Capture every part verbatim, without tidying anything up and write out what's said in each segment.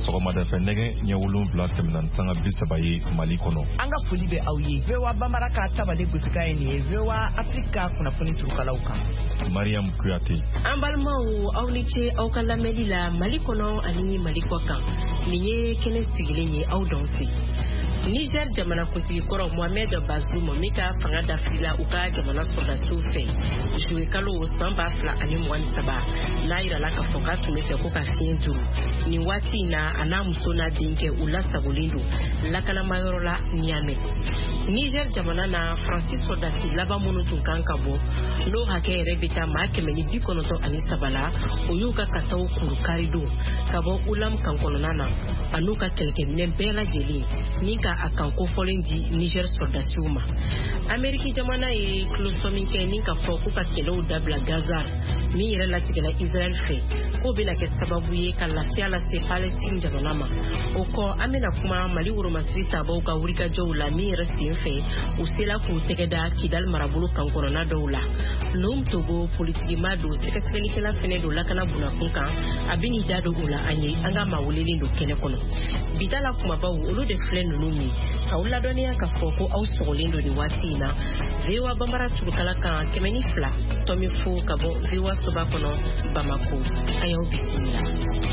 sɔgɔmada fɛ nɛgɛ ɲɛ wolonwula tɛmɛna sanga bi saba ye Mali kɔnɔ. An ka foli bɛ aw ye. V O A Bambara ka tabale gosika ye nin ye V O A Afrika kunnafoni turukalaw kan. Mariam Kuyate. An balimaw aw ni ce aw ka lamɛnli la Mali kɔnɔ ani Mali kɔ kan. Nin ye kɛnɛ sigilen ye aw dɔn se. Niger jamana kuntigi kɔrɔ Mohamed Bazoum min ka fanga dafila u ka jamana sɔrɔdasiw fɛ juwe kalo san ba fila ani mugan ni saba n'a yirala k'a fɔ k'a tun bɛ fɛ ko ka fiɲɛ juru nin waati in na a n'a muso n'a denkɛ u lasagolen don lakanamayɔrɔ la Niamey. Niger jamana na Faransi sɔrɔdasi laban minnu tun kan ka bɔ n'o hakɛ yɛrɛ bɛ taa maa kɛmɛ ni bi kɔnɔntɔn ani saba la o y'u ka kasaw kuru karidon ka bɔ Ulam kan kɔnɔna na a n'u ka kɛlɛkɛminɛ bɛɛ lajɛlen ni ka a kan kofɔlen di Niger sɔrɔdasiw ma. Ameriki jamana ye kulosɔ min kɛ ni ka fɔ k'u ka kɛlɛw dabila Gaza min yɛrɛ latigɛla Israel fɛ k'o bɛna kɛ sababu ye ka lafiya lase Palestine jamana ma. O kɔ an bɛna kuma Mali woromasiri tabaw ka wulikajɔw la min yɛrɛ sen fɛ u sela k'u tɛgɛ da Kidal marabolo kan kɔnɔna dɔw la. Lom Togo politigima don sɛgɛsɛgɛlikɛla fɛnɛ don lakana bunakun kan a bɛ n'i da don o la an ye an ka maa welelen don kɛnɛ kɔnɔ. Bidala kumabaw olu de filɛ ninnu min k'aw ladɔnniya k'a fɔ ko aw sɔgɔlen don nin waati in na V O A Bambara turukala kan kɛmɛ ni fila tɔmi fo ka bɔ V O A soba kɔnɔ Bamako a y'aw bisimila.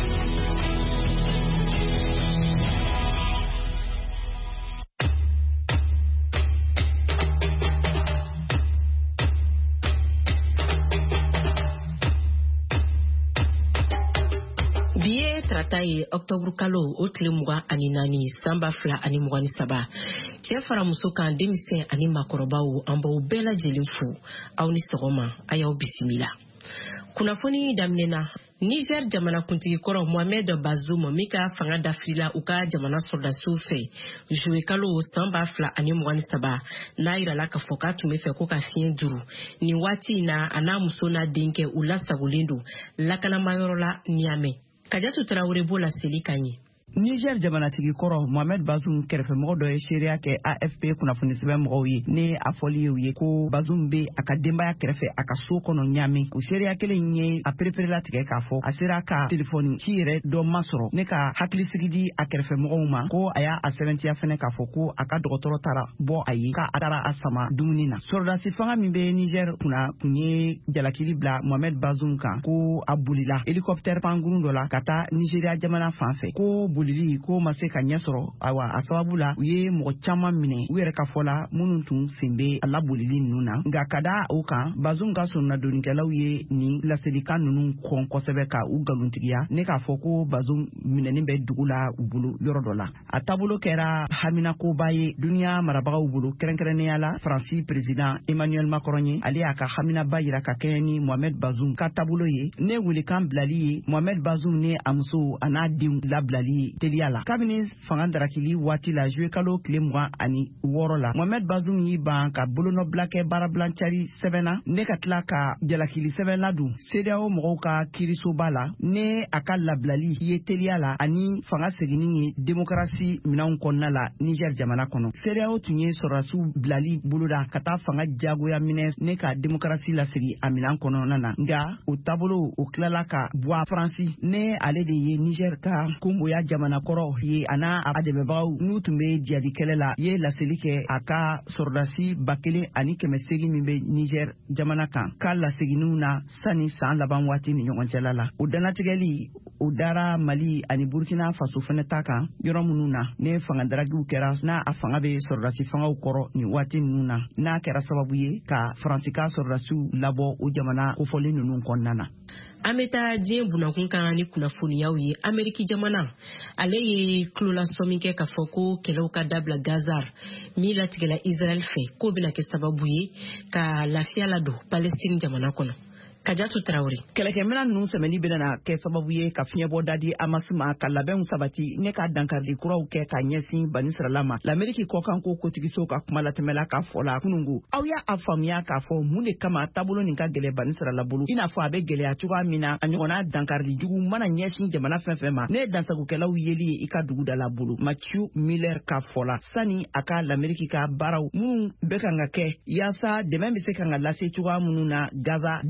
Tarata ye Octobre kalo o tile mugan ani naani san ba fila ani mugan ni saba cɛ fara muso kan denmisɛn ani maakɔrɔbaw an b'aw bɛɛ lajɛlen fo aw ni sɔgɔma a y'aw bisimila. Kunnafoni daminɛna Niger jamana kuntigi kɔrɔ Mohamed Bazoum min ka fanga dafila u ka jamana sɔrɔdasiw fɛ juwe kalo san ba fila ani mugan ni saba n'a yirala k'a fɔ k'a tun bɛ fɛ ko ka fiɲɛ juru nin waati in na a n'a muso n'a denkɛ u lasagolen don lakanamayɔrɔ la Niamey. Kajatu Traoré b'o la seli kan ye. Niger jamanatigi kɔrɔ Mohamed Bazoum kɛrɛfɛmɔgɔ dɔ ye seereya kɛ A F P kunnafoni sɛbɛn mɔgɔw ye ne a fɔli ye u ye ko Bazoum bɛ a ka denbaya kɛrɛfɛ a ka so kɔnɔ Niamey. O seereya kelen ye a pereperela tigɛ k'a fɔ a sera ka telefɔni ci yɛrɛ dɔ ma sɔrɔ ne ka hakilisigi di a kɛrɛfɛmɔgɔw ma ko a y'a a sɛbɛntiya fɛnɛ k'a fɔ ko a ka dɔgɔtɔrɔ taara bɔ a ye k'a taara a sama dumuni na. Sɔrɔdasi fanga min bɛ Niger kunna kun ye jalakili bila Mohamed Bazoum kan ko a bolila hélicoptère pankurun dɔ la ka taa Nigeria jamana fan fɛ ko bolili ko ma se ka ɲɛ sɔrɔ awa a sababu la u ye mɔgɔ caman minɛ u yɛrɛ ka fɔ la minnu tun sen bɛ a labolili ninnu na nka ka da o kan Bazoum ka sonnadonikɛlaw ye nin laselikan ninnu kɔn kosɛbɛ ka u galontigiya ne k'a fɔ ko Bazoum minɛni bɛ dugu la u bolo yɔrɔ dɔ la a taabolo kɛra haminakoba ye duniya marabagaw bolo kɛrɛnkɛrɛnnenya la Faransi président Emmanuel Macron ye ale y'a ka haminaba yira ka kɛɲɛ ni Mohamed Bazoum ka taabolo ye ne welekan bilali ye Mohamed Bazoum ni a muso a n'a denw labilali ye teliya la kabini fanga darakili waati la juwe kalo tile mugan ani wɔɔrɔ la Mohamed Bazoum y'i ban ka bolonɔbila kɛ baarabilancari sɛbɛnna ne ka tila ka jalakili sɛbɛn ladon C D A O mɔgɔw ka kiirisoba la ne a ka labilali ye teliya la ani fanga seginni ye démocratie minɛnw kɔnɔna la Niger jamana kɔnɔ C D A O tun ye sɔrɔdasiw bilali boloda ka taa fanga jagoya minɛ ne ka démocratie lasegi a minɛn kɔnɔna na nka o taabolo o tilala ka bɔ Faransi ne ale de ye Niger ka kunboya jamana kɔrɔ ye a n'a a dɛmɛbagaw n'u tun bɛ jihadi kɛlɛ la ye laseli kɛ a ka sɔrɔdasi ba kelen ani kɛmɛ seegin min bɛ Niger jamana kan ka laseginniw na sani san laban waati ni ɲɔgɔn cɛla la o danatigɛli o dara Mali ani Burkina Faso fɛnɛ ta kan yɔrɔ minnu na ne fanga daragiw kɛra n'a a fanga bɛ sɔrɔdasi fangaw kɔrɔ nin waati ninnu na n'a kɛra sababu ye ka Faransi ka sɔrɔdasiw labɔ o jamana kofɔlen ninnu kɔnɔna na. An bɛ taa diɲɛ bunakun kan ni kunnafoniyaw ye Ameriki jamana ale ye tulolasɔ min kɛ k'a fɔ ko kɛlɛw ka dabila Gaza min latigɛla Israel fɛ k'o bɛna kɛ sababu ye ka lafiya ladon Palestine jamana kɔnɔ. Kajatu Traoré. Kɛlɛkɛminɛn ninnu sɛmɛli bɛna kɛ sababu ye ka fiɲɛbɔ dadi Hamas ma ka labɛnw sabati ne ka dankari kuraw kɛ ka ɲɛsin bani sirala ma l'Amérique kɔkan ko kotigiso ka kuma latɛmɛla ka fɔ la kunungo aw y'a a faamuya k'a fɔ mun de kama taabolo nin ka gɛlɛ bani sirala bolo i n'a fɔ a bɛ gɛlɛya cogoya min na a ɲɔgɔnna dankari jugu mana ɲɛsin jamana fɛn fɛn ma ne ye dansagokɛlaw yeli ye i ka dugu da la bolo Mathieu Miller ka fɔ la sani a ka l'Amérique ka baaraw minnu bɛ kan ka kɛ yaasa dɛmɛ bɛ se kan ka lase cogoya minnu na Gaza dayira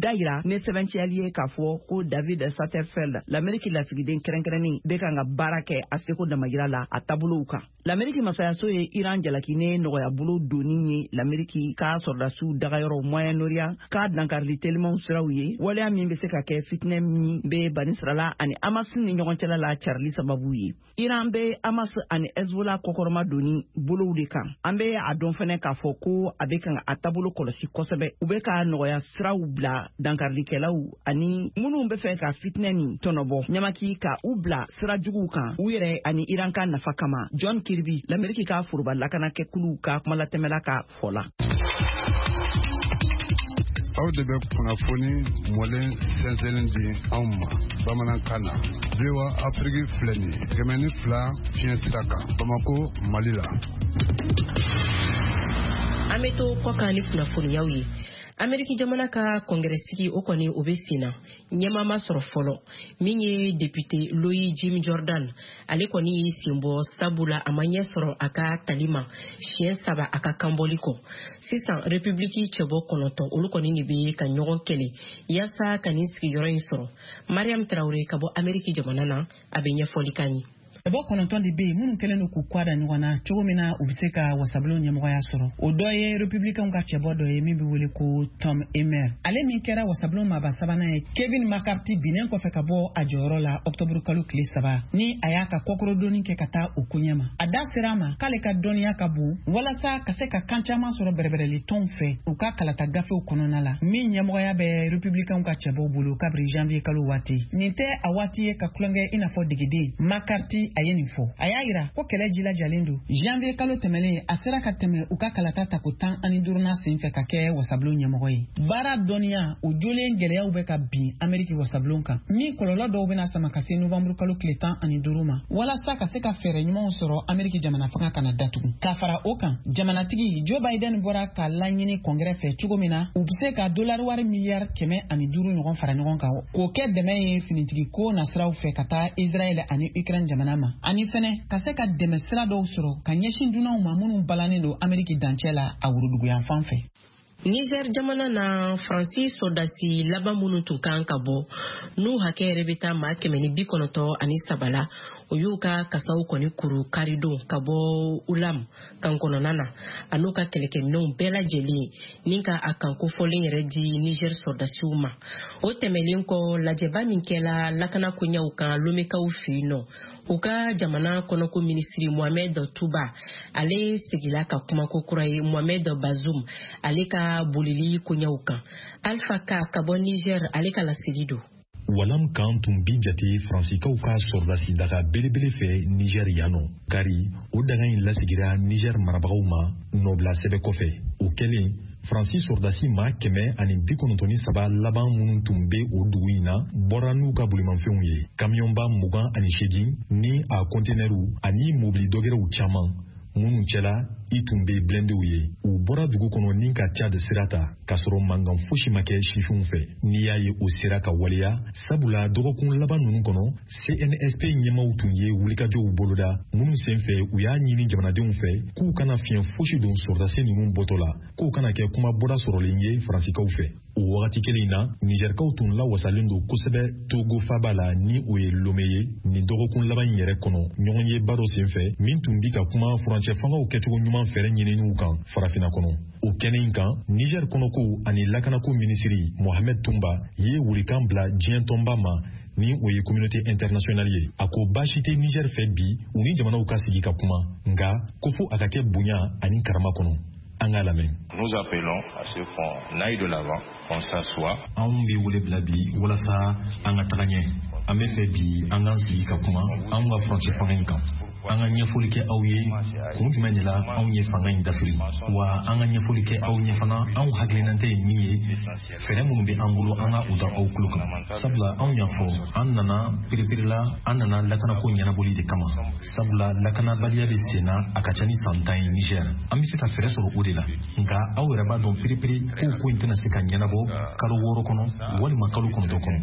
ne sɛbɛncɛyali ye k'a fɔ ko David Satterfield l'Amérique lasigiden kɛrɛnkɛrɛnnin bɛ kan ka baara kɛ a seko damayira la a taabolow kan. L'Amérique masayaso ye Iran jalaki ne nɔgɔya bolo doni ye l'Amérique ka sɔrdasiw dagayɔrɔ Moyen-Orient ka dankarili telimanw siraw ye waleya min bɛ se ka kɛ fitinɛ min bɛ bani sirala ani Hamas ni ɲɔgɔn cɛla la carili sababu ye. Iran bɛ Hamas ani Hezbollah kɔkɔrɔma doni bolow de kan. An bɛ a dɔn fɛnɛ k'a fɔ ko a bɛ kan a taabolo kɔlɔsi kosɛbɛ. U bɛ ka nɔgɔya siraw bila dankarilikɛlaw ani minnu bɛ fɛ ka fitinɛ nin tɔnɔbɔ ɲamaki ka u bila sira juguw kan u yɛrɛ ani Iran ka nafa kama. John Kirby l'Amérique ka foroba lakanakɛkulu ka kumalatɛmɛla ka fɔ la. aw de bɛ kunnafoni mɔlen sɛnsɛnlen di anw ma bamanankan na. V O A Afrique filɛ nin ye kɛmɛ ni fila fiɲɛ sira kan Bamako Mali la. An bɛ to kɔ kan ni kunnafoniyaw ye. Ameriki jamana ka kɔngrɛsigi o kɔni o bɛ sen na ɲɛmaa ma sɔrɔ fɔlɔ min ye député Louis Jim Jordan ale kɔni y'i sen bɔ sabula a ma ɲɛ sɔrɔ a ka tali ma siɲɛ saba a ka kanbɔli kɔ sisan république cɛbɔ kɔnɔntɔn olu kɔni de bɛ ka ɲɔgɔn kɛlɛ yaasa ka nin sigiyɔrɔ in sɔrɔ. Mariam Traoré ka bɔ Ameriki jamana na a bɛ ɲɛfɔli kan ye. Ebo kɔnɔntɔn de bɛ yen minnu kɛlen don k'u kwada ɲɔgɔn na cogo min na u bɛ se ka wasabulon ɲɛmɔgɔya sɔrɔ. O dɔ ye républicain ka cɛbɔ dɔ ye min bɛ wele ko Tom Emmer. Ale min kɛra wasabulon maba sabanan ye Kevin McCarthy binnen kɔfɛ ka bɔ a jɔyɔrɔ la octobre kalo tile saba ni a y'a ka kɔkɔrɔdonni kɛ ka taa o ko ɲɛ ma. A da sera a ma k'ale ka dɔnniya ka bon walasa ka se ka kan caman sɔrɔ bɛrɛbɛrɛli tɔnw fɛ u ka kalata gafew kɔnɔna la min ɲɛmɔgɔya bɛ républicain ka cɛbɔw bolo kabiri janvier kalo waati. Nin tɛ a waati ye ka kulonkɛ i n'a fɔ degeden McCarthy a ye nin fɔ. A y'a yira ko kɛlɛ jilajalen don. Janvier kalo tɛmɛlen a sera ka tɛmɛ u ka kalata tako tan ani duurunan sen fɛ ka kɛ wasabulon ɲɛmɔgɔ ye. Baara dɔnniya o jolen gɛlɛyaw bɛ ka bin Ameriki wasabulon kan. Min kɔlɔlɔ dɔw bɛna sama ka se novembre kalo tile tan ani duuru ma walasa ka se ka fɛɛrɛ ɲumanw sɔrɔ Ameriki jamana fanga kana datugu. Ka fara o kan jamanatigi Joe Biden bɔra ka laɲini kɔngrɛ fɛ cogo min na u bɛ se ka dolari wari miliyari kɛmɛ ani duuru ɲɔgɔn fara ɲɔgɔn kan k'o kɛ dɛmɛ ye finitigi ko nasiraw fɛ ka taa Israel ani Ukraine jamana ma. Ani fɛnɛ ka se ka dɛmɛ sira dɔw sɔrɔ ka ɲɛsin dunanw ma minnu balannen don Ameriki dancɛ la a wuruduguyan fan fɛ. Niger jamana na Francis Sodasi laban minnu tun kan ka bɔ n'u hakɛ yɛrɛ bɛ taa maa kɛmɛ ni bi kɔnɔntɔn ani sabala o y'u ka kasaw kɔni kuru karidon ka bɔ ulam kan kɔnɔna na a n'u ka kɛlɛkɛminɛw bɛɛ lajɛlen ni ka a kan kofɔlen yɛrɛ di Niger sɔrdasiw ma. O tɛmɛlen kɔ lajɛba min kɛla lakana koɲɛw kan lomekaw fɛ yen nɔ u ka jamana kɔnɔko minisiri Mohamed Touba ale sigila ka kumako kura ye Mohamed Bazoum ale ka bolili koɲɛw kan. Alpha Ka ka bɔ Niger ale ka lasigi don. Walam kan tun bi jate Fransikaw ka sɔrdasi daga belebele fɛ Niger yano kari o daga in lasigira Niger marabagaw ma nɔbila sɛbɛ kɔfɛ o kɛlen Fransi sɔrdasi ma kɛmɛ ani bi kɔnɔntɔn ni saba laban minnu tun bɛ o dugu in na bɔra n'u ka bolimanfɛnw ye kamiyɔnba mugan ani seegin ni a kɔntenɛriw ani mobili dɔgɛrɛw caman minnu cɛla i tun bɛ blendew ye u bɔra dugu kɔnɔ ni ka Tchad sira ta k'a sɔrɔ mankan fosi ma kɛ sifinw fɛ n'i y'a ye o sera ka waleya sabula dɔgɔkun laban ninnu kɔnɔ C N S P ɲɛmaw tun ye wulikajɔw boloda minnu sen fɛ u y'a ɲini jamanadenw fɛ k'u kana fiɲɛ fosi don sɔrdasi ninnu bɔtɔ la k'u kana kɛ kuma bɔda sɔrɔlen ye Fransikaw fɛ. O wagati kelen na Nigerkaw tun lawasalen don kosɛbɛ Togo faba la ni o ye Lomé ye nin dɔgɔkun laban in yɛrɛ kɔnɔ ɲɔgɔn ye baro sen fɛ min tun bi ka kuma furancɛ fangaw kɛcogo ɲuman fɛrɛ ɲininiw kan farafina kɔnɔ. O kɛnɛ in kan Niger kɔnɔko ani lakanako minisiri Mohamed Toumba ye wurikan bila diɲɛ tɔnba ma ni o ye communauté internationale ye a ko baasi tɛ Niger fɛ bi u ni jamanaw ka sigi ka kuma nka ko fo a ka kɛ bonya ani karama kɔnɔ. Nous appelons à ce qu'on aille de l'avant, qu'on s'assoie. Anw bɛ wele bila bi walasa an ka taga ɲɛ an bɛ fɛ bi an ka sigi ka kuma an ka furancɛ fanga in kan. An ka ɲɛfɔli kɛ aw ye kun jumɛn de la anw ye fanga in dafiri wa an ka ɲɛfɔli kɛ aw ɲɛ fana anw hakilinanta ye min ye fɛɛrɛ minnu bɛ an bolo an ka u da aw tulo kan sabula anw y'a fɔ an nana perepere la an nana lakanako ɲɛnabɔli de kama sabula lakanabaliya bɛ sen na a ka ca ni san tan ye Niger an bɛ fɛ ka fɛɛrɛ sɔrɔ o de la nka aw yɛrɛ b'a dɔn perepere ko ko in tɛna se ka ɲɛnabɔ kalo wɔɔrɔ kɔnɔ walima kalo kɔnɔntɔn kɔnɔ.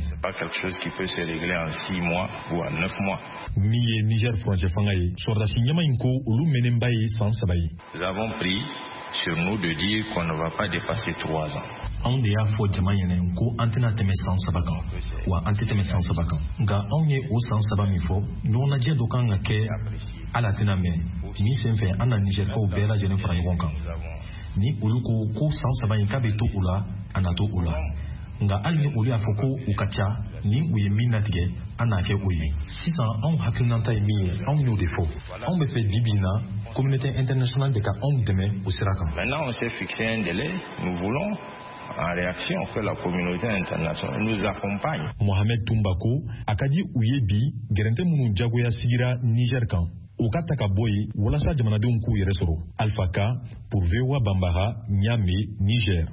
Min ye Niger furancɛ fanga ye sɔrdasi ɲɛma in ko olu mɛnenba ye san saba ye. Nous avons pris sur nous de dire qu'on ne va pas dépasser trois ans. On de y'a fɔ jama ɲɛnɛ ko an tɛna tɛmɛ san saba kan wa an tɛ tɛmɛ san saba kan nka anw ye o san saba min fɔ ɲɔgɔnnajɛ dɔ kan ka kɛ ala tɛna mɛn ni sen fɛ an na nizɛrikaw bɛɛ lajɛlen fara ɲɔgɔn kan ni olu ko ko san saba in k'a bɛ to u la a na to u la nka hali ni olu y'a fɔ ko u ka ca ni u ye min natigɛ an n'a kɛ o ye sisan anw hakilinata ye min ye anw y'o de fɔ anw bɛ fɛ bi-bi in na communauté internationale de ka anw dɛmɛ o sira kan. Maintenant on s'est fixé un délai, nous voulons en réaction que la communauté internationale nous accompagne. Mohamed Tumbako a ka di u ye bi gɛrɛntɛ minnu jagoya sigira Niger kan u ka ta ka bɔ yen walasa jamanadenw k'u yɛrɛ sɔrɔ. Alpha K pour V O A Bambara, Niamey, Niger.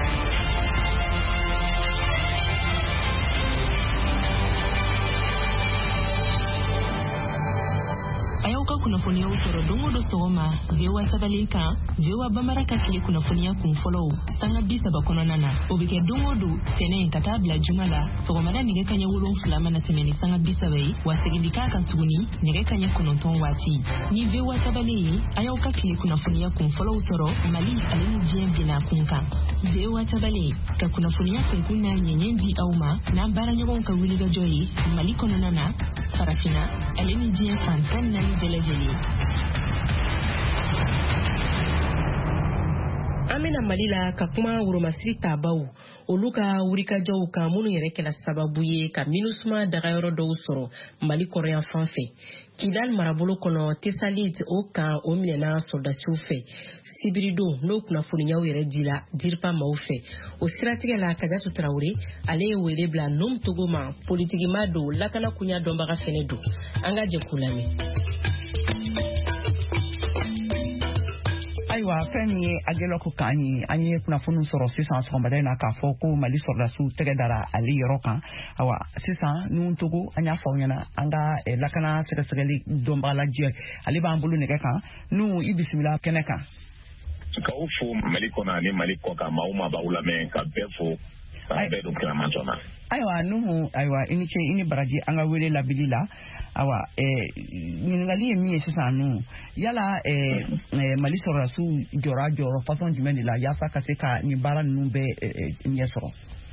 Ayauka kunafonia usoro dongo do soma vewa sabalika vewa bambara kakile kunafonia kumfollow sanga bisa bakona nana obike dongo do tene katabla jumala sogomada nige kanya wulon flama na temeni sanga bisa wei wasegindika kan tuguni nige kanya kunonton wati ni vewa sabali ayauka kile kunafonia kumfollow usoro mali alini jembina kunka vewa sabali ka kunafonia kunkuna nyenyenji auma na bara nyogon ka wiliga joyi mali kono nana farafina alini jem fantan na Amina Malila ka kuma Wuromasiri tabaw olu ka wurikajɔw kan minnu yɛrɛ kɛla sababu ye ka MINUSMA dagayɔrɔ dɔw sɔrɔ Mali kɔrɔyan fan fɛ. Kidal marabolo kɔnɔ Tesalit o kan o minɛna soldasiw fɛ. Sibirido n'o kunnafoniyaw yɛrɛ dila Dirpa maaw fɛ. O siratigɛ la Kajatu Traoré ale ye wele bila Num Togo ma politigima do lakana kunya dɔnbaga fɛnɛ do. An ka jɛkulu lamɛn. Aywa fɛn ye agelo ko kan ye an ye kunnafoni sɔrɔ sisan sɔgɔmada in na k'a fɔ ko Mali sɔrdasiw tɛgɛ dara ale yɔrɔ kan awa sisan Num Togo an y'a fɔ aw ɲɛna an ka lakana sɛgɛsɛgɛli dɔnbaga lajɛ ale b'an bolo nɛgɛ kan Num i bisimila kɛnɛ kan. K'aw fo Mali kɔnɔ ani Mali kɔ kan maaw ma b'aw lamɛn ka bɛɛ fo k'an bɛɛ don kiraman joona. Ayiwa Num ayiwa i ni ce i ni baraji an ka wele labili la awa ɲininkali ye min ye sisan Num yala Mali sɔrɔdasiw jɔra jɔyɔrɔ façon jumɛn de la yaasa ka se ka nin baara ninnu bɛɛ ɲɛ sɔrɔ.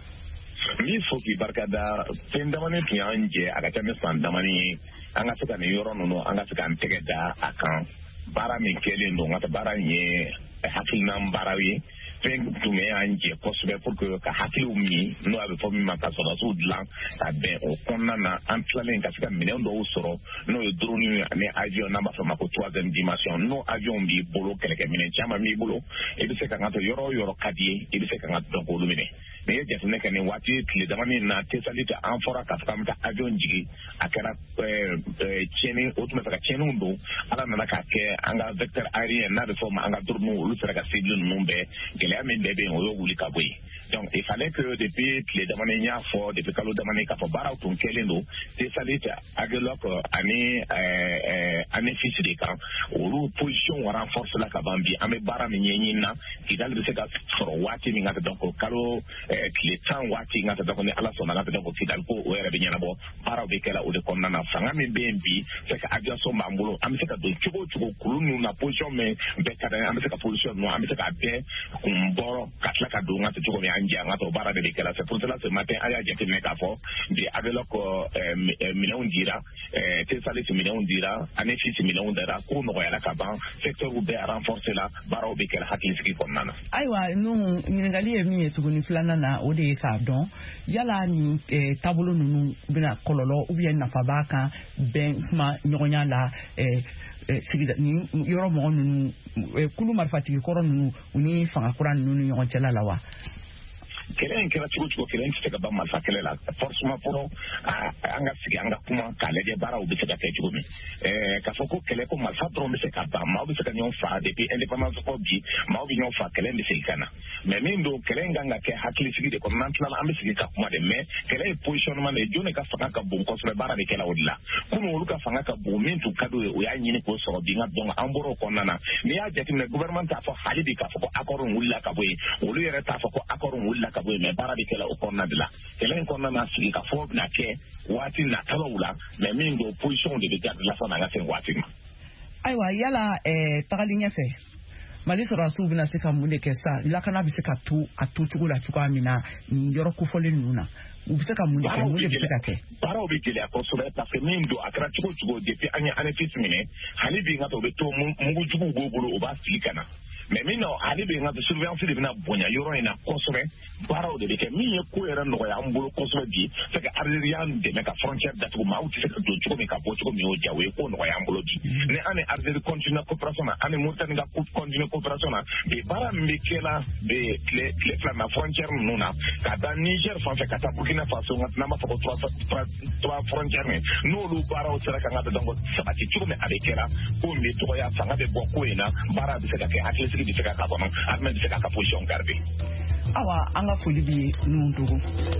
Min fo k'i barikada fɛn damani tun y'an jɛ a ka ca ni san damani ye an ka se ka nin yɔrɔ ninnu an ka se k'an tɛgɛ da a kan baara min kɛlen don n ka baara in ye hakilinan baaraw ye fɛn tun bɛ y'an jɛ kosɛbɛ pour que ka hakiliw min n'o a bɛ fɔ min ma ka sɔrɔdasiw dilan ka bɛn o kɔnɔna na an tilalen ka se ka minɛn dɔw sɔrɔ n'o ye drone ani avion n'an b'a fɔ ma ko troisième dimension n'o avion b'i bolo kɛlɛkɛminɛn caman b'i bolo i bɛ se ka n ka to yɔrɔ o yɔrɔ ka di ye i bɛ se ka n ka dɔn k'olu minɛ n'i ye jateminɛ kɛ nin waati tile damani na Tesalit an fɔra k'a fɔ k'an bɛ taa avion jigin a kɛra tiɲɛni o tun bɛ fɛ ka tiɲɛniw don ala nana k'a kɛ an ka vecteur aérien n'a bɛ fɔ o ma an ka drone olu sera ka cible ninnu bɛɛ gɛlɛya min bɛɛ bɛ yen o y'o wuli ka bɔ yen donc il fallait que depuis tile damani n y'a fɔ depuis kalo damani k'a fɔ baaraw tun kɛlen don Tesalit Agelok ani ani fisi de kan olu position renforce la ka ban bi an bɛ baara min ɲɛɲini na Kidal bɛ se ka sɔrɔ waati min ka donc kalo tile tan waati n ka donc ni ala sɔnna ka donc Kidal ko o yɛrɛ bɛ ɲɛnabɔ baaraw bɛ kɛla o de kɔnɔna na fanga min bɛ yen bi c'est que aviation b'an bolo an bɛ se ka don cogo o cogo kulu ninnu na position min bɛɛ ka d'an ye an bɛ se ka position ninnu an bɛ se ka bɛɛ kun bɔrɔ ka tila ka don n ka cogo min an jɛ an ka to baara de bɛ kɛla c'est pour cela ce matin an y'a jateminɛ k'a fɔ bi Agelok minɛnw dira Tesalit minɛnw dira ani fisi minɛnw dira ko nɔgɔyala ka ban secteur bɛɛ renforcer la baaraw bɛ kɛla hakilisigi kɔnɔna na. Ayiwa Num ɲininkali ye min ye tuguni filanan na o de ye k'a dɔn yala nin taabolo ninnu bɛna kɔlɔlɔ ou bien nafa b'a kan bɛn kuma ɲɔgɔnya la sigida ni yɔrɔ mɔgɔ ninnu kulu marifatigi kɔrɔ ninnu u ni fanga kura ninnu ni ɲɔgɔn cɛla la wa. Kɛlɛ in kɛra cogo cogo kɛlɛ in tɛ se ka ban marifa kɛlɛ la forcément fɔlɔ an ka sigi an ka kuma k'a lajɛ baaraw bɛ se ka kɛ cogo min k'a fɔ ko kɛlɛ ko marifa dɔrɔn bɛ se ka ban maaw bɛ se ka ɲɔgɔn faa depuis indépendance fɔ bi maaw bɛ ɲɔgɔn faa kɛlɛ in bɛ segin ka na mais min don kɛlɛ in kan ka kɛ hakilisigi de kɔnɔ n'an tilala an bɛ sigi ka kuma de mais kɛlɛ ye positionnement de ye jɔn de ka fanga ka bon kosɛbɛ baara de kɛla o de la kunun olu ka fanga ka bon min tun ka d'u ye o y'a ɲini k'o sɔrɔ bi nka donc an bɔra o kɔnɔna na n'i y'a jateminɛ gouvernement t'a fɔ hali bi k'a fɔ ko accord wulila ka bɔ yen olu yɛrɛ t'a fɔ ko accord wulila ka bɔ yen mais baara de kɛla o kɔnɔna de la kɛlɛ in kɔnɔna na sigi ka fɔ bɛna kɛ waati nataw la mais min don position de bɛ garde la fana an ka se waati ma. Ayiwa yala tagali ɲɛfɛ Mali sɔrɔsiw bɛna se ka mun de kɛ sa lakana bɛ se ka to a to cogo la cogoya min na nin yɔrɔ kofɔlen ninnu na u bɛ se ka mun de kɛ mun de bɛ se ka kɛ baaraw bɛ gɛlɛya kosɛbɛ parce que min don a kɛra cogo cogo depuis an ye annexe minɛ hali bi n ka to o bɛ to mugujuguw b'o bolo o b'a sigi ka na mais min na hali bi n ka to surveillance de bɛna bonya yɔrɔ in na kosɛbɛ baaraw de bɛ kɛ min ye ko yɛrɛ nɔgɔya an bolo kosɛbɛ bi c'est que Algérie y'an dɛmɛ ka frontière datugu maaw tɛ se ka don cogo min ka bɔ cogo min y'o diya o ye ko nɔgɔya an bolo bi ni an ni Algérie continue coopération na an ni Mauritanie ka continue coopération na bi baara min bɛ kɛla bi tile tile fila na frontière ninnu na ka da Niger fan fɛ ka taa Burkina Faso n'an b'a fɔ ko trois frontières min n'olu baaraw sera kan ka bɛ dɔn sabati cogo min a bɛ kɛra ko min bɛ dɔgɔya fanga bɛ bɔ ko in na baara bɛ se ka kɛ hakilisigi bɛ se ka k'a kɔnɔ armée bɛ se k'a ka position garder. Awa an ka foli bi ninnu dogo.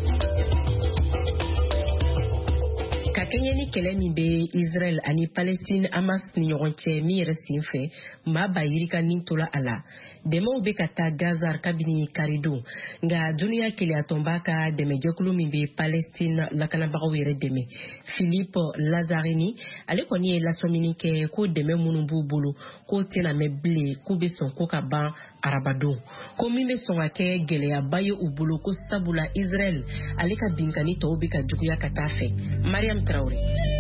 Ka kɛɲɛ ni kɛlɛ min bɛ Israel ani Palestine Hamas ni ɲɔgɔn cɛ min yɛrɛ sen fɛ maa ba yirika nin tola a la dɛmɛw bɛ ka taa Gaza kabini karidon nka duniya keleyatɔnba ka dɛmɛjɛkulu min bɛ Palestine lakanabagaw yɛrɛ dɛmɛ Philippe Lazarini ale kɔni ye lasɔmini kɛ ko dɛmɛ minnu b'u bolo ko tɛna mɛn bilen k'u bɛ sɔn ko ka ban arabadon ko min bɛ sɔn ka kɛ gɛlɛyaba ye u bolo ko sabula Israel ale ka binkani tɔw bɛ ka juguya ka taa fɛ Mariam Traoré.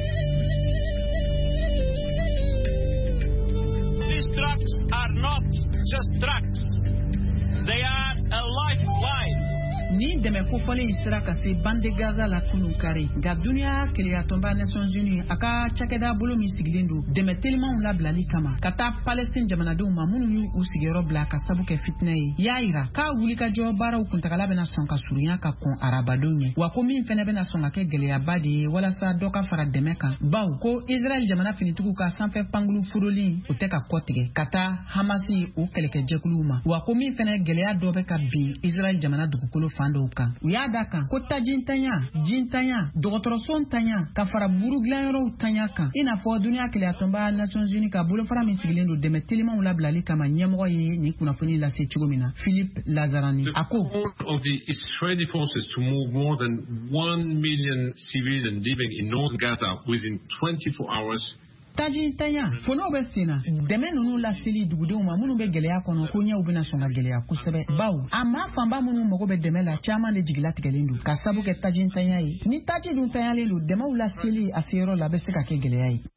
These trucks are not just trucks. They are a lifeline. Ni dɛmɛ kofɔlen in sera ka se bande Gaza la kunun kari nka duniya keleyatɔnba Nations Unies a ka cakɛda bolo min sigilen don dɛmɛ telimanw labilali kama ka taa Palestine jamanadenw ma minnu y'u u sigiyɔrɔ bila ka sabu kɛ fitinɛ ye y'a yira k'a wulikajɔ baaraw kuntagala bɛna sɔn ka surunya ka kɔn arabadenw ye wa ko min fɛnɛ bɛna sɔn ka kɛ gɛlɛyaba de ye walasa dɔ ka fara dɛmɛ kan baw ko Israel jamana finitigiw ka sanfɛ pangulu furuli o tɛ ka kɔtigɛ ka taa Hamasi o kɛlɛkɛjɛkuluw ma wa ko min fɛnɛ gɛlɛya dɔ bɛ ka bin Israel jamana dugukolo fan dɔw kan u y'a da kan ko tajintanya jintanya dɔgɔtɔrɔso tanya ka fara buru dilanyɔrɔw tanya kan i n'a fɔ duniya keleyatɔnba Nations Unies ka bolofara min sigilen don dɛmɛ telimanw labilali kama ɲɛmɔgɔ ye nin kunnafoni lase cogo min na Philippe Lazarani a ko of the Israeli forces to move more than one million civilians living in northern Gaza within twenty-four hours tajintanya fono bɛ senna dɛmɛ ninnu laseli dugudenw ma minnu bɛ gɛlɛya kɔnɔ ko ɲɛw bɛna sɔn ka gɛlɛya kosɛbɛ baw a maa fanba minnu mago bɛ dɛmɛ la caman de jigilatigɛlen don ka sabu kɛ tajintanya ye ni taji dun tanyalen don dɛmɛw laseli a seyɔrɔ la bɛ se ka kɛ gɛlɛya ye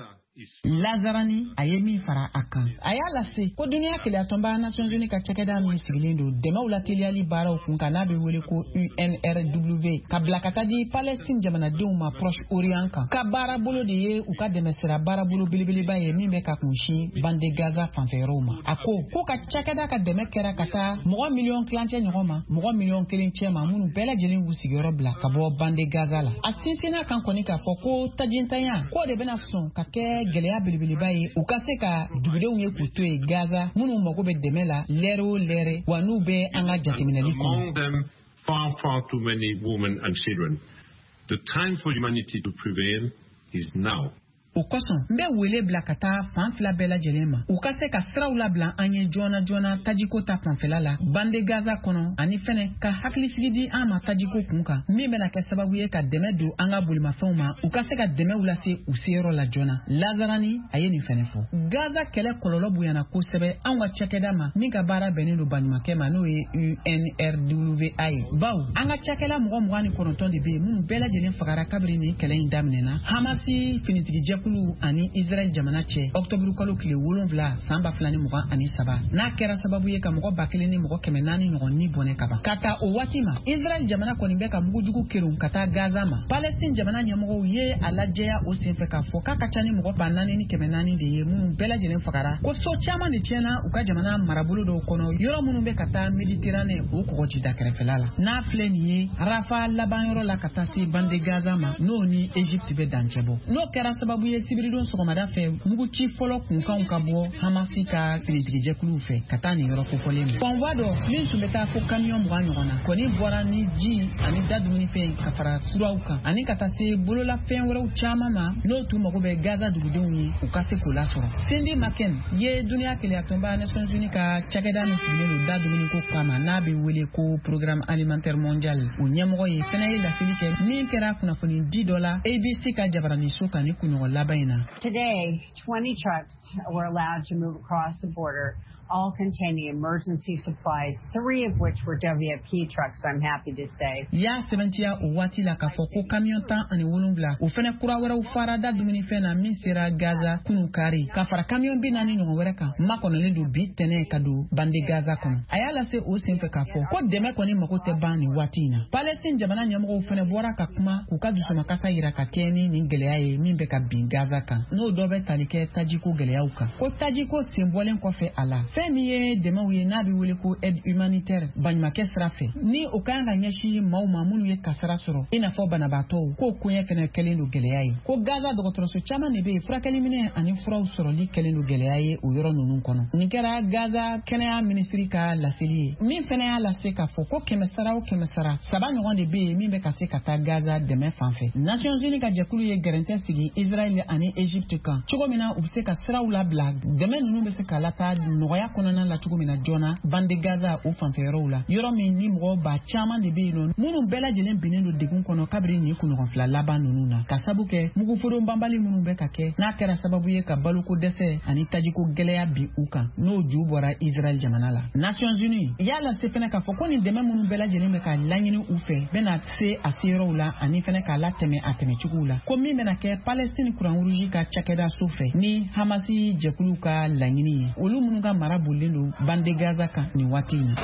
Lazarani a ye min fara a kan a y'a lase ko duniya keleyatɔnba Nations Unies ka cakɛda min sigilen don dɛmɛw lateliyali baaraw kun kan n'a bɛ wele ko U N R W ka bila ka taa di Palestine jamanadenw ma Proche Orient kan ka baara bolo de ye u ka dɛmɛ sira baara bolo belebeleba ye min bɛ ka kunsin bande Gaza fanfɛyɔrɔw ma a ko ko ka cakɛda ka dɛmɛ kɛra ka taa mɔgɔ miliyɔn kilancɛ ɲɔgɔn ma mɔgɔ miliyɔn kelen cɛ ma minnu bɛɛ lajɛlen b'u sigiyɔrɔ bila ka bɔ bande Gaza la a sinsinna kan kɔni k'a fɔ ko tajintanya ko de bɛna sɔn ka kɛ gɛlɛya belebeleba ye u ka se ka dugudenw ye k'u to ye Gaza minnu mago bɛ dɛmɛ la lɛrɛ o lɛrɛ wa n'u bɛ an ka jateminɛli kɔnɔ. Among them far far too many women and children. The time for humanity to prevail is now. O kosɔn n bɛ wele bila ka taa fan fila bɛɛ lajɛlen ma u ka se ka siraw labila an ye joona joona tajiko ta fanfɛla la bande Gaza kɔnɔ ani fɛnɛ ka hakilisigi di an ma tajiko kun kan min bɛna kɛ sababu ye ka dɛmɛ don an ka bolimafɛnw ma u ka se ka dɛmɛw lase u seyɔrɔ la joona Lazarani a ye nin fɛnɛ fɔ Gaza kɛlɛ kɔlɔlɔ bonyana kosɛbɛ an ka cakɛda ma min ka baara bɛnnen don baɲumankɛ ma n'o ye U N R W A ye baw an ka cakɛda mɔgɔ mugan ni kɔnɔntɔn de bɛ yen minnu bɛɛ lajɛlen fagara kabiri nin kɛlɛ in daminɛna Hamasi finitigijɛ ani Israel jamana cɛ octobre kalo tile wolonwula san ba fila ni mugan ani saba n'a kɛra sababu ye ka mɔgɔ ba kelen ni mɔgɔ kɛmɛ naani ɲɔgɔn ni bɔnɛ kaban ka taa o waati ma Israel jamana kɔni bɛ ka mugujugu kerun ka taa Gaza ma Palestine jamana ɲɛmɔgɔw ye a lajɛya o senfɛ k'a fɔ k'a ka ca ni mɔgɔ ba naani ni kɛmɛ naani de ye minnu bɛɛ lajɛlen fagara ko so caman de tiɲɛna u ka jamana marabolo dɔw kɔnɔ yɔrɔ minnu bɛ ka taa Méditerranée o kɔgɔjida kɛrɛfɛla la n'a filɛ nin ye Rafa labanyɔrɔ la ka taa se bande Gaza ma n'o ni Egypte bɛ dancɛ bɔ n'o kɛra sababu ye sibiri don sɔgɔmada fɛ muguci fɔlɔ kunkanw ka bɔ Hamasi ka finitigijɛkuluw fɛ ka taa nin yɔrɔ kofɔlen ma kɔnwa dɔ min tun bɛ taa fo kamiyɔn mugan ɲɔgɔn na kɔni bɔra ni ji ani da dumunifɛn ka fara turaw kan ani ka taa se bololafɛn wɛrɛw caman ma n'o tun mago bɛ Gaza dugudenw ye u ka se k'o lasɔrɔ Cindy Macken ye duniya keleyatɔnba Nations Unies ka cakɛda min sigilen don da dumuniko kama n'a bɛ wele ko Programme Alimentaire Mondial o ɲɛmɔgɔ ye fɛnɛ ye laseli kɛ min kɛra kunnafoni di dɔ la A B C ka jabaraniso kan ni kunɲɔgɔn laban in na. Today, twenty trucks were allowed to move across the border all containing emergency supplies, three of which were W F P trucks, I'm happy to say. Ya seventia uwati la kafoko camion tan ani wulumbla. U fene kura wera u fara da dumuni fena min sera Gaza kunu kari. Ka fara camion bi nani ɲɔgɔn wɛrɛ kan. Ma kɔnɔ le do bi tɛnɛ ka do bande Gaza kɔnɔ. A y'a lase o senfɛ k'a fɔ ko dɛmɛ kɔni mago tɛ ban ni waati in na. Palestine jamana ɲɛmɔgɔw fɛnɛ bɔra ka kuma k'u ka dusumakasa yira ka kɛ ni nin gɛlɛya ye min bɛ ka bin Gaza kan. N'o dɔ bɛ tali kɛ tajiko gɛlɛyaw kan. Ko tajiko sen bɔlen kɔfɛ a la. Fɛn min ye dɛmɛw ye n'a bɛ wele ko aide humanitaire baɲumankɛ sira fɛ. Ni o kan ka ɲɛsin maaw ma minnu ye kasara sɔrɔ i n'a fɔ banabaatɔw k'o koɲɛ fɛnɛ kɛlen do gɛlɛya ye. Ko Gaza dɔgɔtɔrɔso caman de bɛ yen furakɛli minɛ ani furaw sɔrɔli kɛlen do gɛlɛya ye o yɔrɔ ninnu kɔnɔ. Nin kɛra Gaza kɛnɛya minisiri ka laseli ye. Min fɛnɛ y'a lase k'a fɔ ko kɛmɛ sara o kɛmɛ sara saba ɲɔgɔn de bɛ yen min bɛ ka se ka taa Gaza dɛmɛ fan fɛ. Nations Unies ka jɛkulu ye gɛrɛntɛ sigi Israel ani Egypte kan cogo min na u bɛ se ka siraw labila dɛmɛ ninnu bɛ se ka lataa nɔgɔya kɔnɔna la cogo min na joona bande Gaza o fanfɛyɔrɔw la yɔrɔ min ni mɔgɔ ba caman de bɛ yen nɔ minnu bɛɛ lajɛlen binnen don degun kɔnɔ kabiri nin kunɲɔgɔn fila laban ninnu na ka sabu kɛ muguforo banbali minnu bɛ ka kɛ n'a kɛra sababu ye ka baloko dɛsɛ ani tajiko gɛlɛya bi u kan n'o ju bɔra Israel jamana la. Nations Unies y'a lase fɛnɛ k'a fɔ ko nin dɛmɛ minnu bɛɛ lajɛlen bɛ ka laɲini u fɛ bɛna se a seyɔrɔw la ani fɛnɛ k'a latɛmɛ a tɛmɛcogow la ko min bɛna kɛ Palestine kuranwuruji ka cakɛda so fɛ ni Hamasi jɛkulu ka laɲini ye olu minnu ka mara bolilen don bande Gaza kan nin waati in na.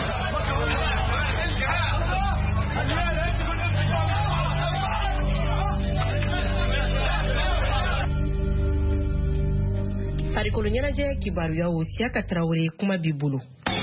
farikolo ɲɛnajɛ kibaruyaw Siaka Traoré kuma b'i bolo.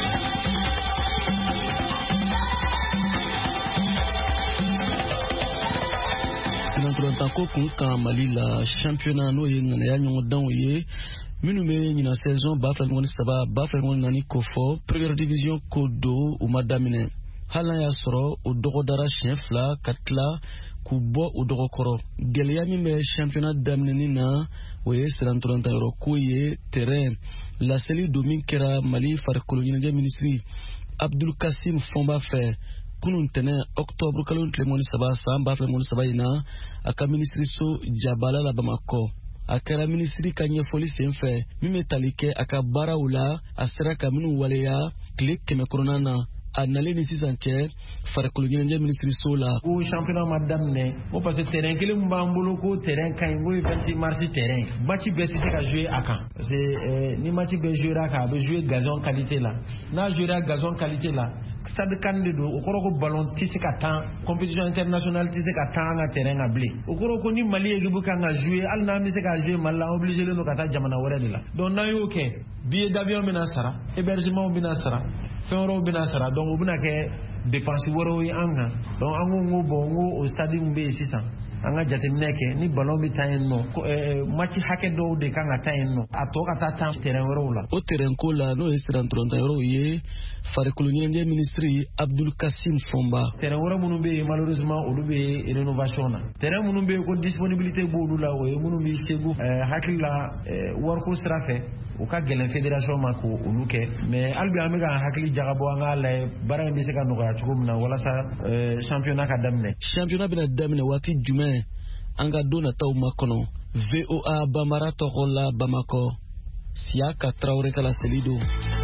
Ko kun kan Mali la championnat n'o ye ŋanaya ɲɔgɔndanw ye minnu bɛ ɲina saison ba fila ni saba ba fila ni naani ko fɔ première division ko do u ma daminɛ hali n'a y'a sɔrɔ o dɔgɔdara siɲɛ fila ka tila k'u bɔ o dɔgɔkɔrɔ gɛlɛya min bɛ championnat daminɛni na o ye sirantɔlɔntanyɔrɔ ko ye terrain laseli don min kɛra Mali farikolo ɲɛnajɛ minisiri Abdul Kasim Fɔnba fɛ kunun tɛnɛ octobre kalo tile mɔni saba san ba fila mɔni saba in na a ka minisiriso Jabala la Bamakɔ a kɛra minisiri ka ɲɛfɔli senfɛ min bɛ tali kɛ a ka baaraw la a sera ka minnu waleya tile kɛmɛ kɔnɔna na a nalen ni sisan cɛ farikolo ɲɛnajɛ minisiriso la. Ko championnat ma daminɛ ko parce que terrain kelen min b'an bolo ko terrain ka ɲi ko ye vingt-six mars terrain match bɛɛ tɛ se ka jouer a kan parce que ni match bɛɛ jouer a kan a bɛ jouer gazon qualité la n'a jouer a gazon qualité la stade kan de don o kɔrɔ ko ballon tɛ se ka tan compétition internationale tɛ se ka tan an ka terrain kan bilen o kɔrɔ ko ni Mali équipe kan ka jouer hali n'an bɛ se ka jouer Mali la obligé len don ka taa jamana wɛrɛ de la donc n'an y'o kɛ billet d'avion bɛna sara hébergement bɛna sara fɛn wɛrɛw bɛna sara donc o bɛna kɛ dépense wɛrɛw ye an kan donc an ko n ko bon n ko o stade min bɛ yen sisan an ka jateminɛ kɛ ni ballon bɛ taa yen nɔ match hakɛ dɔw de kan ka taa yen nɔ a tɔ ka taa tan terrain wɛrɛw la. O terrain ko la n'o ye sirantɔlɔntanyɔrɔw ye farikolo ɲɛnajɛ minisiri Abdul Kasim Fɔnba. terrain wɛrɛ minnu bɛ yen malheureusement olu bɛ rénovation na terrain minnu bɛ yen ko disponibilité b'olu la o ye minnu bɛ Segu hakili la wariko sira fɛ u ka gɛlɛn fédération ma ko olu kɛ mais hali bi an bɛ ka hakili jagabɔ an k'a lajɛ baara in bɛ se ka nɔgɔya cogo min na walasa championnat ka daminɛ. championnat bɛna daminɛ waati jumɛn an ka don nataw makɔnɔ V O A Bambara tɔgɔ la Bamakɔ Siaka Traoré ka laseli don.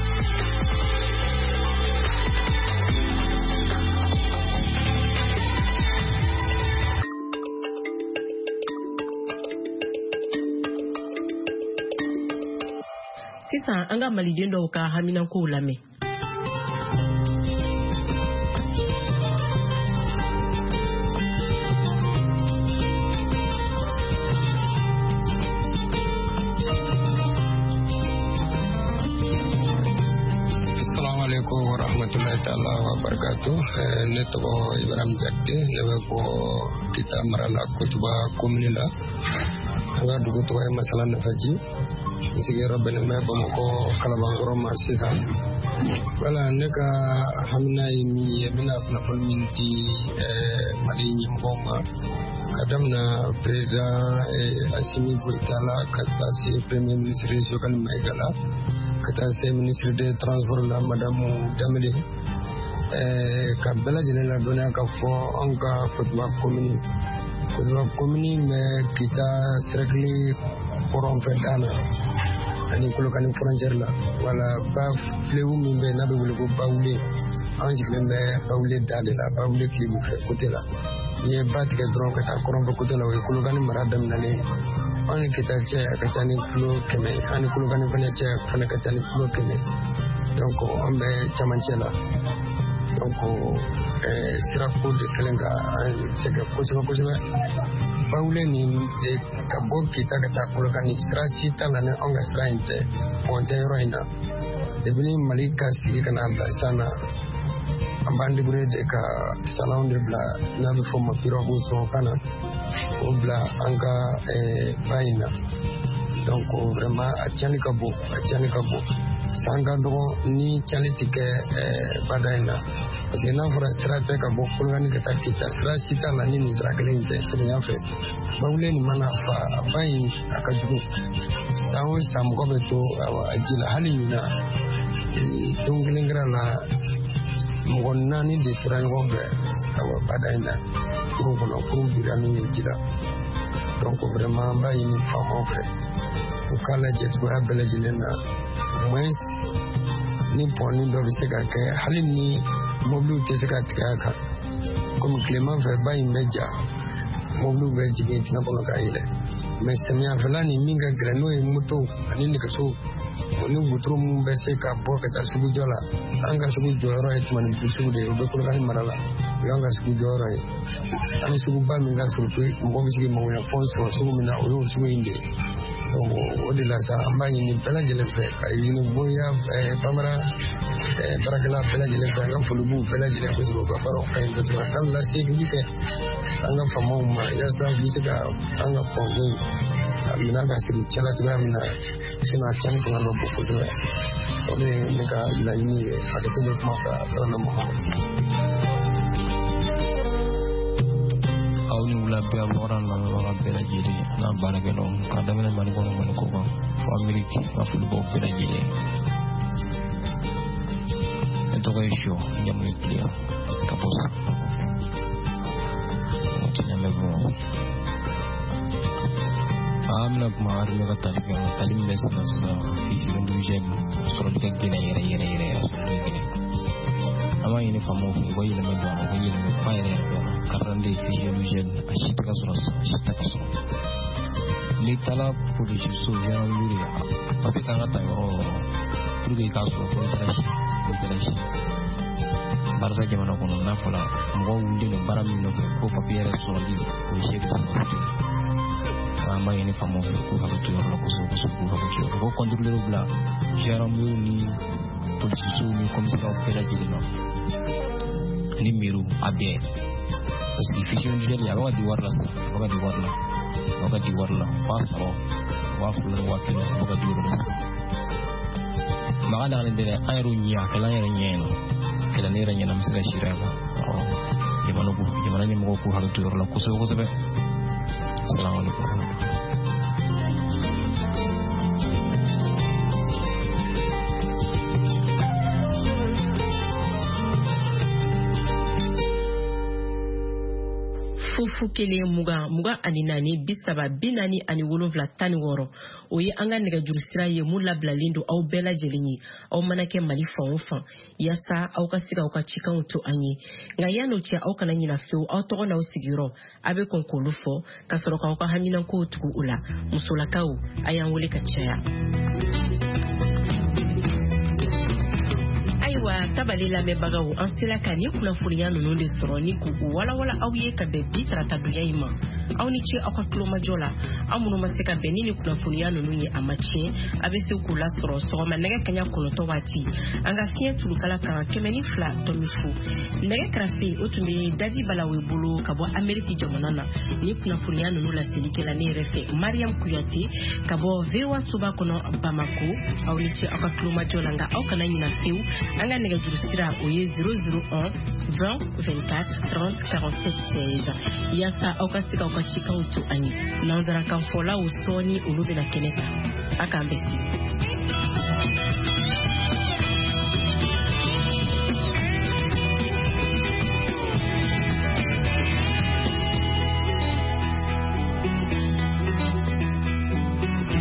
Sisan an ka maliden dɔw ka haminankow lamɛn. Assalamualaikum warahmatullahi taala wabarakatuh. Ne tɔgɔ Ibrahim Jakite ne bɛ bɔ Kita Marala Kotuba commune la. An ka dugu tɔgɔ ye Masala Nafaji. N sigiyɔrɔ bɛnnen bɛ Bamakɔ Kalabankɔrɔ ma sisan. Wala ne ka hamina ye min ye n bɛna kunnafoni min di Mali ɲɛmɔgɔw ma ka daminɛ président Assimi Goïta la ka taa se premier ministre Sokali Mayiga la ka taa se ministre des transports la madame Damele ka bɛɛ lajɛlen ladɔnniya ka fɔ anw ka Kotuba commune Kotuba commune bɛ Kita cercle kɔrɔn fɛ dan na ani Kolokani frontière la wala ba flewu min bɛ n'a bɛ wele ko Bawule an sigilen bɛ Bawule da de la Bawule Kilimu fɛ côté la ni ye ba tigɛ dɔrɔn ka taa Kɔrɔnfɛ côté la o ye Kolokani mara daminɛlen an ni Keta cɛ a ka ca ni kilo kɛmɛ ani Kolokani fana cɛ fana ka ca ni kilo kɛmɛ donc an bɛ camancɛ la donc sira ko de kɛlen ka an sɛgɛn kosɛbɛ kosɛbɛ Bawule ni ka bɔ Kita ka taa Kolokani sira si t'a la ni an ka sira in tɛ pont tɛ yɔrɔ in na depuis ni Mali ka sigi ka na bila sisan na an b'an débrouiller de ka salon de bila n'a bɛ fɔ o ma pirogue tubabukan na o bila an ka ba in na donc vraiment a tiɲɛni ka bon a tiɲɛni ka bon san ka dɔgɔ ni tiɲɛni tɛ kɛ bada in na parce que n'a fɔra sira tɛ ka bɔ Kolokani ka taa Kita sira si t'a la ni nin sira kelen in tɛ samiya fɛ Bawule nin mana fa a ba in a ka jugu san o san mɔgɔ bɛ to a ji la hali ɲina don kelen kɛra la mɔgɔ naani de tora ɲɔgɔn fɛ bada in na kurun kɔnɔ kurun bira min ye ji la donc vraiment an b'a ɲini faamaw fɛ u k'a lajɛ cogoya bɛɛ lajɛlen na moins ni pɔnni dɔ bɛ se ka kɛ hali ni mobiliw tɛ se ka tigɛ a kan komi tilema fɛ ba in bɛ ja mobiliw bɛ jigin dingɛ kɔnɔ k'a yɛlɛ mais samiyafɛla ni min ka gɛlɛn n'o ye moto ani nɛgɛso o ni wotoro minnu bɛ se ka bɔ ka taa sugu jɔ la an ka sugu jɔyɔrɔ ye tumani sugu de ye o bɛ Kolokani mara la o y'an ka sugu jɔyɔrɔ ye an bɛ suguba min ka surtout mɔgɔ bɛ se k'i magoɲɛfɛnw sɔrɔ sugu min na o y'o sugu in de ye donc o de la sa an b'a ɲini bɛɛ lajɛlen fɛ ka ɲini bonya bamara baarakɛla bɛɛ lajɛlen fɛ an ka foli b'u bɛɛ lajɛlen kosɛbɛ u ka baaraw ka ɲi kosɛbɛ an ka lasegili kɛ an ka faamaw ma yaasa u bɛ se ka an ka kɔnko a minɛ ka siri cɛla cogoya min na sinon a tiɲɛni fanga ka bon kosɛbɛ o de ye ne ka laɲini ye a kɛ bɛ kuma fɛ a sɔrɔ na mɔgɔ aw ni wula bɛɛ bɔra lamɛnbaga bɛɛ lajɛlen n'a baarakɛlaw k'a daminɛ Mali kɔnɔ Mali kɔ kan fo Ameriki n ka folibaw bɛɛ lajɛlen ne tɔgɔ ye Sio Ɲamu ye Piliya ka bɔ sa o ti ɲamɛ bɔ an bɛna kuma armée ka tali kan tali min bɛ sen na sisan vingt douzième sɔrɔli ka gɛlɛn yɛrɛ yɛrɛ yɛrɛ a sɔrɔli ka gɛlɛn an b'a ɲini faamaw fɛ u ka yɛlɛmɛ don a la u ka yɛlɛmɛ ba yɛrɛ yɛrɛ don a la carte d'identité vigile a si tɛ ka sɔrɔ a si tɛ ka sɔrɔ n'i taara polisiso gendarmerie la papier kan ka ta yɔrɔ o yɔrɔ pour que i k'a sɔrɔ fo i taara si fo i taara si barisa jamana kɔnɔ n'a fɔra mɔgɔw wulilen don baara min nɔfɛ ko papier yɛrɛ sɔrɔli o ye chef de sécurité an b'a ɲini faamaw fɛ k'u hakili to yɔrɔ la kosɛbɛ kosɛbɛ k'u hakili to yɔrɔ ko contrôleur bila gendarmerie ni polisiso ni commissaire bɛɛ lajɛlen na ni mairie a bɛɛ parce que fichier judiciaire a bɛ ka di wari la sisan a bɛ ka di wari la a bɛ ka di wari la waa saba waa fila waa kelen a bɛ ka di yɔrɔ la sisan maga dalen tɛ dɛ an yɛrɛ ɲɛ a kɛla an yɛrɛ ɲɛ yen nɔ a kɛla ne yɛrɛ ɲɛna n bɛ se ka siri a kan jamana ko jamana ɲɛmɔgɔw k'u hakili to yɔrɔ la kosɛbɛ kosɛbɛ salamaleykum. fufu kelen mugan mugan ani naani bisaba bi naani ani wolonfila tan ni wɔɔrɔ o ye an ka nɛgɛjuru sira ye mun labilalen don aw bɛɛ lajɛlen ye aw mana kɛ Mali fan o fan yaasa aw ka se ka aw ka cikanw to an ye nka yan'o cɛ aw kana ɲina fewu aw tɔgɔ n'aw sigiyɔrɔ a bɛ kɔn k'olu fɔ ka sɔrɔ k'aw ka haminankow tugu u la musolakaw a y'an wele ka caya. Ayiwa tabali lamɛnbagaw an sera ka ni kunnafoniya ninnu de sɔrɔ ni k'u walawala aw ye ka bɛn bi tarata donya in ma aw ni ce aw ka tulomajɔ la aw minnu ma se ka bɛn ni ni kunnafoniya ninnu ye a ma tiɲɛ a bɛ se k'u lasɔrɔ sɔgɔma nɛgɛ kaɲa kɔnɔntɔn waati an ka fiɲɛ tulukala kan kɛmɛ ni fila tɔmi fu nɛgɛ kɛrɛfɛ o tun bɛ daji balawe bolo ka bɔ Ameriki jamana na ni kunnafoniya ninnu laselikɛla ne yɛrɛ fɛ Mariam Kuyate ka bɔ V O A soba kɔnɔ Bamako aw ni ce aw ka tulomajɔ la nka aw kana ɲina fewu an ka nɛgɛjuru sira o ye zéro zéro un vingt vingt-quatre trente quarante-sept seize yaasa aw ka se ka aw ka cikanw to an ye nanzarakan fɔlaw sɔɔni olu bɛna kɛnɛ kan a k'an bɛ se.